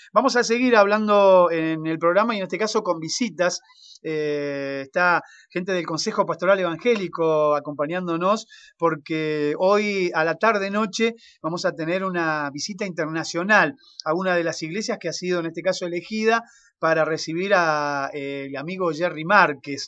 Vamos a seguir hablando en el programa y en este caso con visitas. Está gente del Consejo Pastoral Evangélico acompañándonos porque hoy a la tarde-noche vamos a tener una visita internacional a una de las iglesias que ha sido en este caso elegida para recibir a el amigo Jerry Márquez.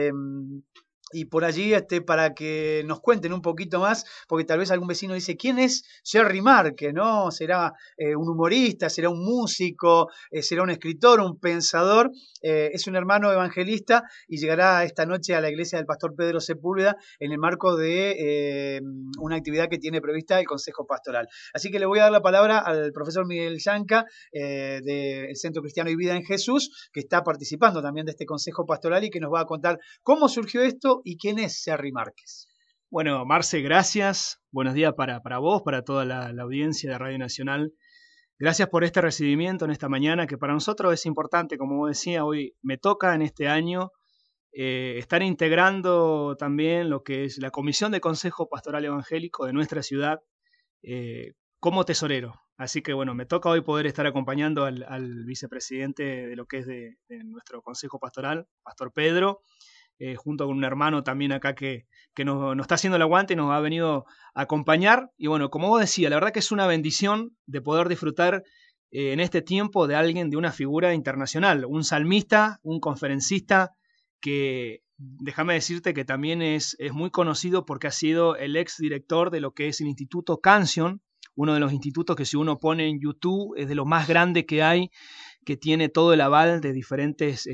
Y por allí, para que nos cuenten un poquito más, porque tal vez algún vecino dice, ¿quién es Jerry Márquez? ¿No? ¿Será un humorista? ¿Será un músico? ¿Será un escritor? ¿Un pensador? Es un hermano evangelista y llegará esta noche a la iglesia del pastor Pedro Sepúlveda en el marco de una actividad que tiene prevista el Consejo Pastoral. Así que le voy a dar la palabra al profesor Miguel Yanca del Centro Cristiano y Vida en Jesús, que está participando también de este Consejo Pastoral y que nos va a contar cómo surgió esto y quién es Jerry Márquez. Bueno, Marce, gracias. Buenos días para vos, para toda la audiencia de Radio Nacional. Gracias por este recibimiento en esta mañana, que para nosotros es importante, como vos decía, hoy me toca en este año estar integrando también lo que es la Comisión de Consejo Pastoral Evangélico de nuestra ciudad como tesorero. Así que bueno, me toca hoy poder estar acompañando al vicepresidente de lo que es de nuestro Consejo Pastoral, Pastor Pedro, junto con un hermano también acá que nos está haciendo el aguante y nos ha venido a acompañar. Y bueno, como vos decías, la verdad que es una bendición de poder disfrutar en este tiempo de alguien, de una figura internacional, un salmista, un conferencista que, déjame decirte que también es muy conocido porque ha sido el ex director de lo que es el Instituto Canción, uno de los institutos que si uno pone en YouTube es de lo más grande que hay, que tiene todo el aval de diferentes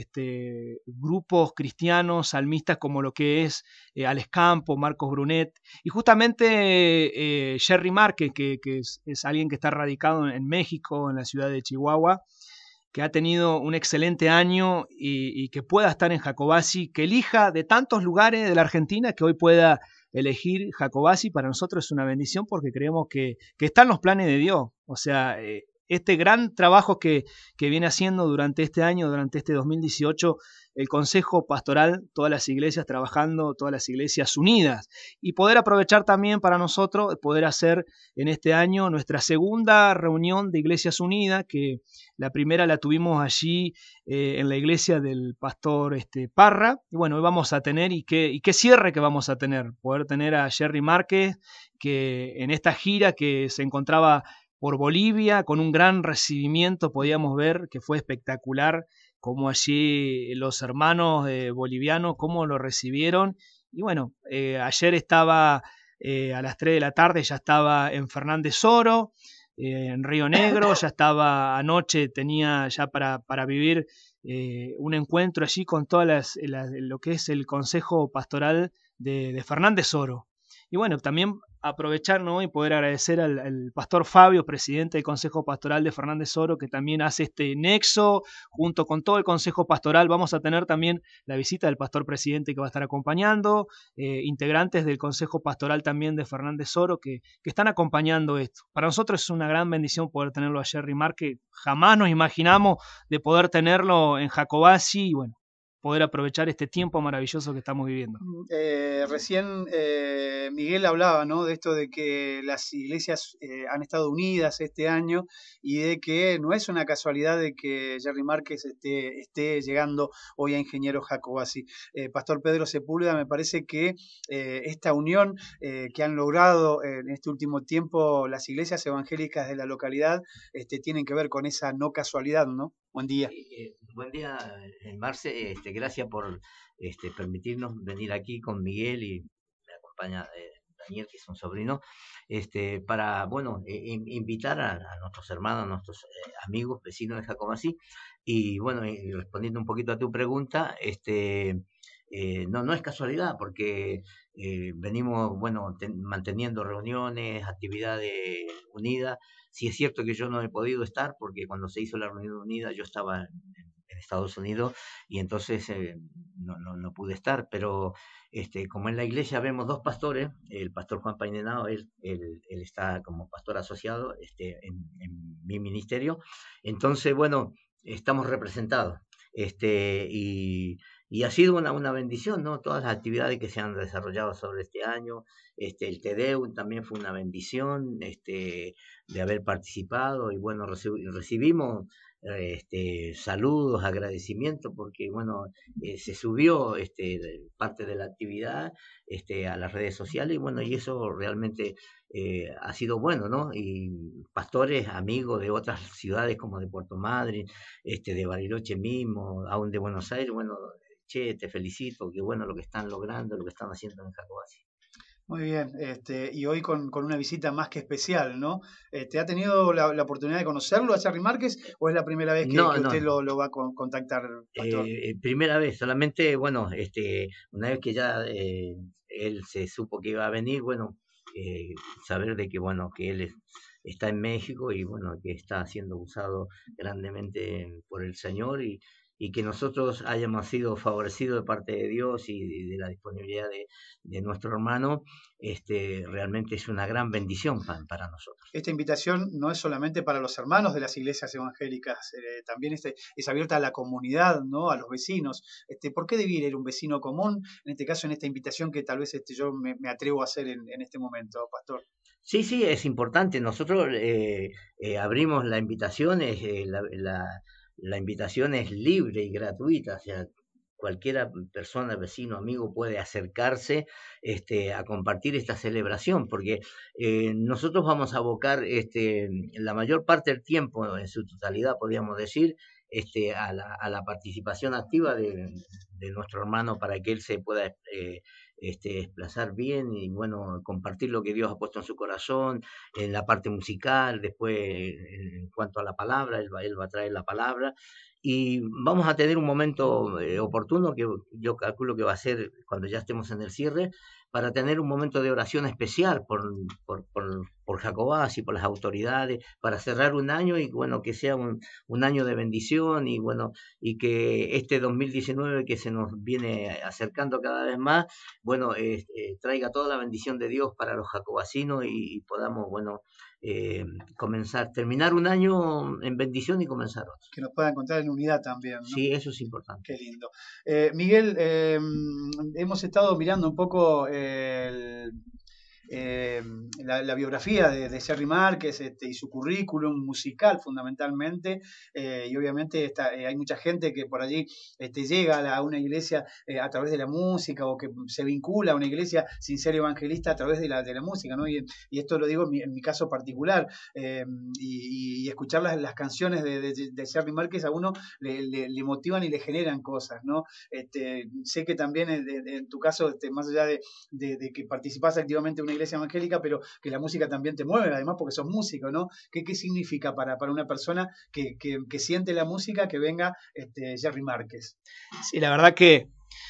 grupos cristianos, salmistas, como lo que es Alex Campo, Marcos Brunet, y justamente Jerry Márquez, que es alguien que está radicado en México, en la ciudad de Chihuahua, que ha tenido un excelente año y que pueda estar en Jacobasi, que elija de tantos lugares de la Argentina que hoy pueda elegir Jacobasi. Para nosotros es una bendición porque creemos que están los planes de Dios. O sea, este gran trabajo que viene haciendo durante este año, durante este 2018, el Consejo Pastoral, todas las iglesias trabajando, todas las iglesias unidas, y poder aprovechar también para nosotros, poder hacer en este año nuestra segunda reunión de Iglesias Unidas, que la primera la tuvimos allí en la iglesia del pastor Parra, y bueno, hoy vamos a tener, y qué cierre que vamos a tener, poder tener a Jerry Márquez, que en esta gira que se encontraba por Bolivia, con un gran recibimiento, podíamos ver que fue espectacular, cómo allí los hermanos bolivianos, cómo lo recibieron. Y bueno, ayer estaba a las 3 de la tarde, ya estaba en Fernández Oro, en Río Negro, ya estaba anoche, tenía ya para vivir un encuentro allí con todas lo que es el Consejo Pastoral de Fernández Oro. Y bueno, también aprovechar, ¿no?, y poder agradecer al pastor Fabio, presidente del Consejo Pastoral de Fernández Oro, que también hace este nexo junto con todo el Consejo Pastoral. Vamos a tener también la visita del pastor presidente que va a estar acompañando, integrantes del Consejo Pastoral también de Fernández Oro que están acompañando esto. Para nosotros es una gran bendición poder tenerlo a Jerry Márquez. Jamás nos imaginamos de poder tenerlo en Jacobasi y bueno, poder aprovechar este tiempo maravilloso que estamos viviendo. Recién Miguel hablaba, ¿no?, de esto de que las iglesias han estado unidas este año y de que no es una casualidad de que Jerry Márquez esté llegando hoy a Ingeniero Jacobasi. Pastor Pedro Sepúlveda, me parece que esta unión que han logrado en este último tiempo las iglesias evangélicas de la localidad tienen que ver con esa no casualidad, ¿no? Buen día. Buen día, Marce. Gracias por permitirnos venir aquí con Miguel y me acompaña Daniel, que es un sobrino, para, bueno, invitar a nuestros hermanos, a nuestros amigos, vecinos de Jacobasi. Y bueno, respondiendo un poquito a tu pregunta, no es casualidad, porque venimos, bueno, manteniendo reuniones, actividades unidas. Sí es cierto que yo no he podido estar porque cuando se hizo la reunión unida yo estaba en Estados Unidos y entonces no pude estar, pero como en la iglesia vemos dos pastores, el pastor Juan Painenao, él está como pastor asociado en mi ministerio, entonces bueno, estamos representados. Y ha sido una bendición, ¿no? Todas las actividades que se han desarrollado sobre este año, el Te Deum también fue una bendición, de haber participado y bueno, recibimos saludos, agradecimientos, porque bueno, se subió parte de la actividad a las redes sociales y bueno, y eso realmente ha sido bueno, ¿no? Y pastores, amigos de otras ciudades como de Puerto Madryn, de Bariloche mismo, aún de Buenos Aires, bueno, che, te felicito, qué bueno lo que están logrando, lo que están haciendo en Jacobasi. Muy bien, y hoy con una visita más que especial, ¿no? ¿Ha tenido la oportunidad de conocerlo a Charly Márquez o es la primera vez que No, no, usted no. lo va a contactar, Pastor? Primera vez, solamente, bueno, una vez que ya él se supo que iba a venir, bueno, eh, saber de que, bueno, que él está en México y, bueno, que está siendo usado grandemente por el Señor y que nosotros hayamos sido favorecidos de parte de Dios y de la disponibilidad de nuestro hermano, realmente es una gran bendición para nosotros. Esta invitación no es solamente para los hermanos de las iglesias evangélicas, también es abierta a la comunidad, ¿no? A los vecinos. ¿Por qué debía ir un vecino común? En este caso, en esta invitación que tal vez yo me atrevo a hacer en este momento, Pastor. Sí, sí, es importante. Nosotros abrimos la invitación, la invitación es libre y gratuita, o sea, cualquiera persona, vecino, amigo puede acercarse a compartir esta celebración, porque nosotros vamos a abocar la mayor parte del tiempo, en su totalidad, podríamos decir, a la participación activa de nuestro hermano para que él se pueda desplazar bien y bueno, compartir lo que Dios ha puesto en su corazón, en la parte musical, después en cuanto a la palabra, él va a traer la palabra y vamos a tener un momento oportuno que yo calculo que va a ser cuando ya estemos en el cierre, para tener un momento de oración especial por Jacobás y por las autoridades, para cerrar un año y bueno, que sea un año de bendición y bueno, y que este 2019 que se nos viene acercando cada vez más, bueno, traiga toda la bendición de Dios para los jacobasinos y podamos, bueno, terminar un año en bendición y comenzar otro. Que nos pueda encontrar en unidad también, ¿no? Sí, eso es importante. Qué lindo. Miguel, hemos estado mirando un poco la biografía de Charly Márquez y su currículum musical fundamentalmente, y obviamente hay mucha gente que por allí llega a una iglesia a través de la música o que se vincula a una iglesia sin ser evangelista a través de la música, ¿no? Y esto lo digo en mi caso particular, y escuchar las canciones de Charly Márquez a uno le motivan y le generan cosas, ¿no? Sé que también en tu caso, más allá de que participás activamente en una iglesia evangélica, pero que la música también te mueve, además porque sos músico, ¿no? ¿Qué significa para una persona que siente la música que venga Charly Márquez? Sí, la verdad que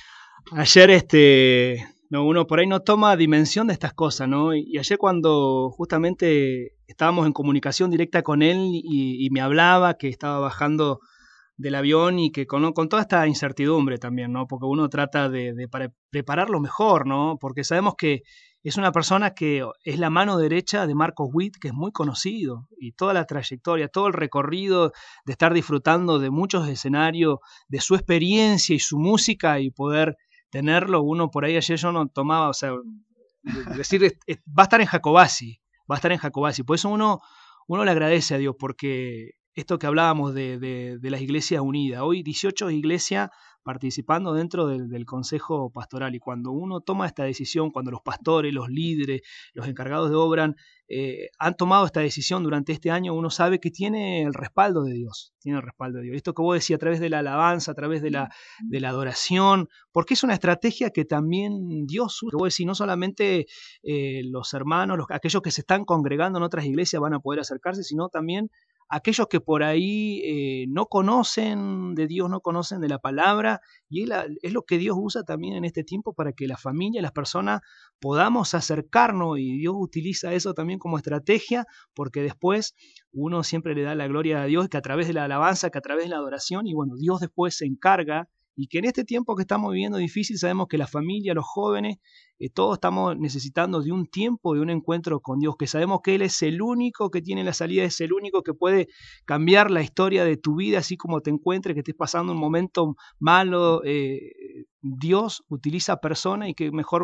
ayer no, uno por ahí no toma dimensión de estas cosas, ¿no? Y ayer cuando justamente estábamos en comunicación directa con él y me hablaba que estaba bajando del avión y que con toda esta incertidumbre también, ¿no? Porque uno trata de prepararlo mejor, ¿no? Porque sabemos que es una persona que es la mano derecha de Marcos Witt, que es muy conocido, y toda la trayectoria, todo el recorrido de estar disfrutando de muchos escenarios, de su experiencia y su música y poder tenerlo, uno por ahí ayer yo no tomaba, o sea, decir, va a estar en Jacobasi, va a estar en Jacobasi, por eso uno le agradece a Dios, porque esto que hablábamos de las iglesias unidas, hoy 18 iglesias participando dentro del consejo pastoral, y cuando uno toma esta decisión, cuando los pastores, los líderes, los encargados de obra han tomado esta decisión durante este año, uno sabe que tiene el respaldo de Dios, tiene el respaldo de Dios. Esto que vos decías, a través de la alabanza, a través de la adoración, porque es una estrategia que también Dios usa. Vos decís, no solamente los hermanos, aquellos que se están congregando en otras iglesias van a poder acercarse, sino también aquellos que por ahí no conocen de Dios, no conocen de la palabra, y es lo que Dios usa también en este tiempo para que la familia, las personas podamos acercarnos, y Dios utiliza eso también como estrategia, porque después uno siempre le da la gloria a Dios, que a través de la alabanza, que a través de la adoración, y bueno, Dios después se encarga, y que en este tiempo que estamos viviendo difícil, sabemos que la familia, los jóvenes, todos estamos necesitando de un tiempo, de un encuentro con Dios, que sabemos que Él es el único que tiene la salida, es el único que puede cambiar la historia de tu vida, así como te encuentres, que estés pasando un momento malo, Dios utiliza personas y que mejor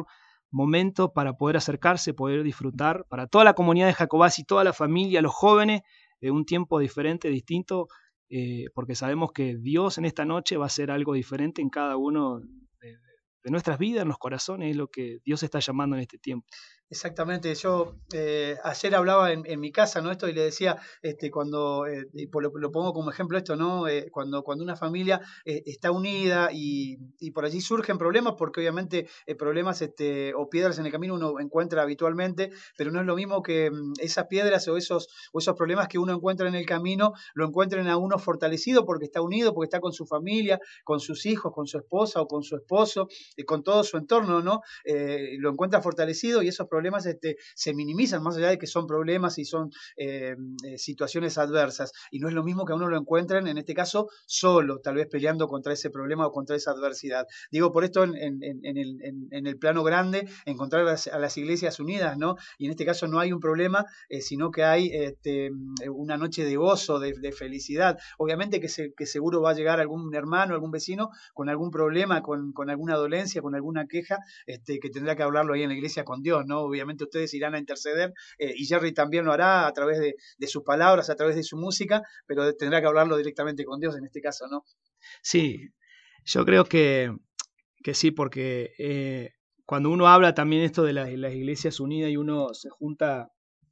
momento para poder acercarse, poder disfrutar, para toda la comunidad de Jacobasi, toda la familia, los jóvenes, un tiempo diferente, distinto, porque sabemos que Dios en esta noche va a hacer algo diferente en cada uno de nuestras vidas, en los corazones, es lo que Dios está llamando en este tiempo. Exactamente, yo ayer hablaba en mi casa, ¿no? Esto y le decía, cuando, lo pongo como ejemplo esto, ¿no? Cuando una familia está unida y por allí surgen problemas, porque obviamente problemas o piedras en el camino uno encuentra habitualmente, pero no es lo mismo que esas piedras o esos problemas que uno encuentra en el camino, lo encuentren a uno fortalecido porque está unido, porque está con su familia, con sus hijos, con su esposa o con su esposo, con todo su entorno, ¿no? Lo encuentra fortalecido y esos problemas se minimizan más allá de que son problemas y son situaciones adversas. Y no es lo mismo que a uno lo encuentren, en este caso, solo, tal vez peleando contra ese problema o contra esa adversidad. Digo, por esto en el plano grande, encontrar a las iglesias unidas, ¿no? Y en este caso no hay un problema, sino que hay una noche de gozo, de felicidad. Obviamente que seguro va a llegar algún hermano, algún vecino con algún problema, con alguna dolencia, con alguna queja, que tendrá que hablarlo ahí en la iglesia con Dios, ¿no? Obviamente ustedes irán a interceder y Jerry también lo hará a través de sus palabras, a través de su música, pero tendrá que hablarlo directamente con Dios en este caso, ¿no? Sí, yo creo que sí, porque cuando uno habla también esto de las iglesias unidas y uno se junta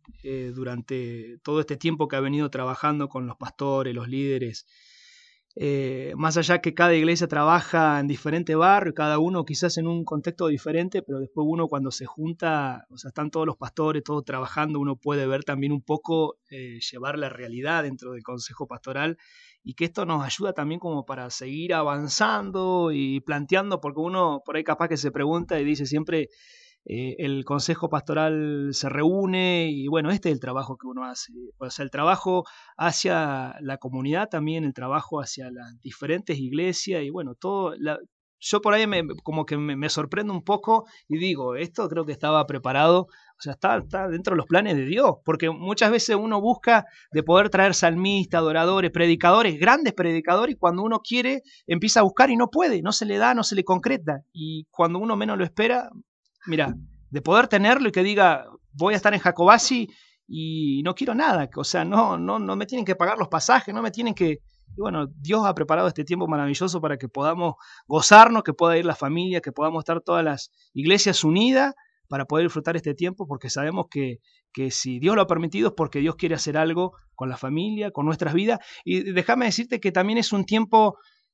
durante todo este tiempo que ha venido trabajando con los pastores, los líderes, más allá que cada iglesia trabaja en diferentes barrios, cada uno quizás en un contexto diferente, pero después uno cuando se junta, o sea, están todos los pastores, todos trabajando, uno puede ver también un poco, llevar la realidad dentro del consejo pastoral, y que esto nos ayuda también como para seguir avanzando y planteando, porque uno por ahí capaz que se pregunta y dice siempre, el consejo pastoral se reúne y bueno, este es el trabajo que uno hace, o sea, el trabajo hacia la comunidad también, el trabajo hacia las diferentes iglesias y bueno, yo por ahí como que me sorprendo un poco y digo, esto creo que estaba preparado, o sea, está dentro de los planes de Dios, porque muchas veces uno busca de poder traer salmistas, adoradores, predicadores, grandes predicadores, y cuando uno quiere empieza a buscar y no puede, no se le da, no se le concreta, y cuando uno menos lo espera, mira, de poder tenerlo y que diga, voy a estar en Jacobasi y no quiero nada, o sea, no me tienen que pagar los pasajes, no me tienen que... Y bueno, Dios ha preparado este tiempo maravilloso para que podamos gozarnos, que pueda ir la familia, que podamos estar todas las iglesias unidas para poder disfrutar este tiempo, porque sabemos que si Dios lo ha permitido es porque Dios quiere hacer algo con la familia, con nuestras vidas. Y déjame decirte que también es un tiempo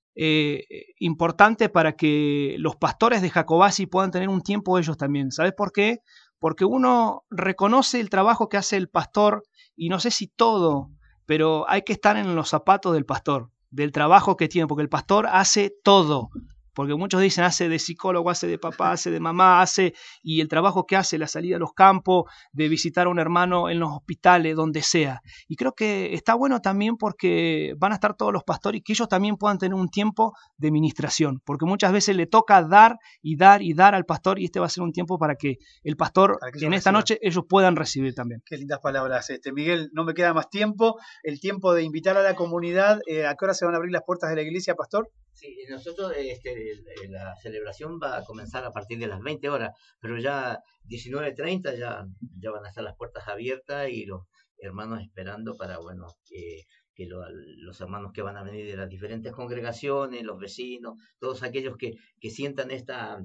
importante para que los pastores de Jacobasi puedan tener un tiempo ellos también. ¿Sabes por qué? Porque uno reconoce el trabajo que hace el pastor y no sé si todo, pero hay que estar en los zapatos del pastor, del trabajo que tiene, porque el pastor hace todo. Porque muchos dicen, hace de psicólogo, hace de papá, hace de mamá, y el trabajo que hace, la salida a los campos, de visitar a un hermano en los hospitales, donde sea. Y creo que está bueno también porque van a estar todos los pastores y que ellos también puedan tener un tiempo de ministración, porque muchas veces le toca dar y dar y dar al pastor, y este va a ser un tiempo para que el pastor, en esta noche, ellos puedan recibir también. Qué lindas palabras, Miguel. No me queda más tiempo. El tiempo de invitar a la comunidad. ¿A qué hora se van a abrir las puertas de la iglesia, pastor? Sí, nosotros la celebración va a comenzar a partir de las 20 horas, pero ya 19:30 ya van a estar las puertas abiertas y los hermanos esperando para, bueno, que los hermanos que van a venir de las diferentes congregaciones, los vecinos, todos aquellos que sientan esta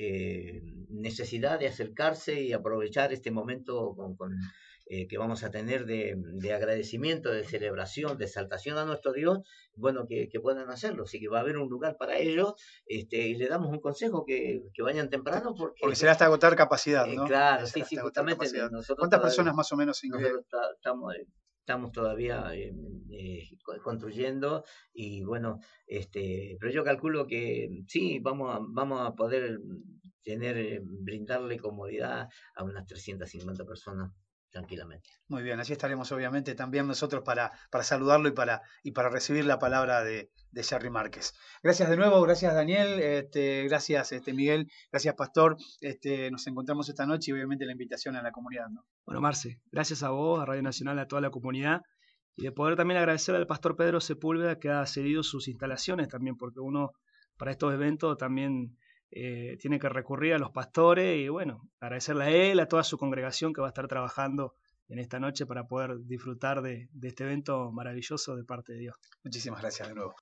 necesidad de acercarse y aprovechar este momento que vamos a tener de agradecimiento, de celebración, de exaltación a nuestro Dios, bueno, que puedan hacerlo. Así que va a haber un lugar para ellos, y le damos un consejo que vayan temprano porque será hasta agotar capacidad, ¿no? Claro, sí, justamente. ¿Cuántas personas más o menos? Nosotros estamos todavía construyendo y bueno, pero yo calculo que sí, vamos a poder brindarle comodidad a unas 350 personas tranquilamente. Muy bien, allí estaremos obviamente también nosotros para saludarlo y para recibir la palabra de Jerry Márquez. Gracias de nuevo, gracias Daniel, gracias Miguel, gracias Pastor. Nos encontramos esta noche y obviamente la invitación a la comunidad, ¿no? Bueno, Marce, gracias a vos, a Radio Nacional, a toda la comunidad, y de poder también agradecer al Pastor Pedro Sepúlveda que ha cedido sus instalaciones también, porque uno para estos eventos también tiene que recurrir a los pastores y bueno, agradecerle a él, a toda su congregación que va a estar trabajando en esta noche para poder disfrutar de este evento maravilloso de parte de Dios. Muchísimas gracias de nuevo.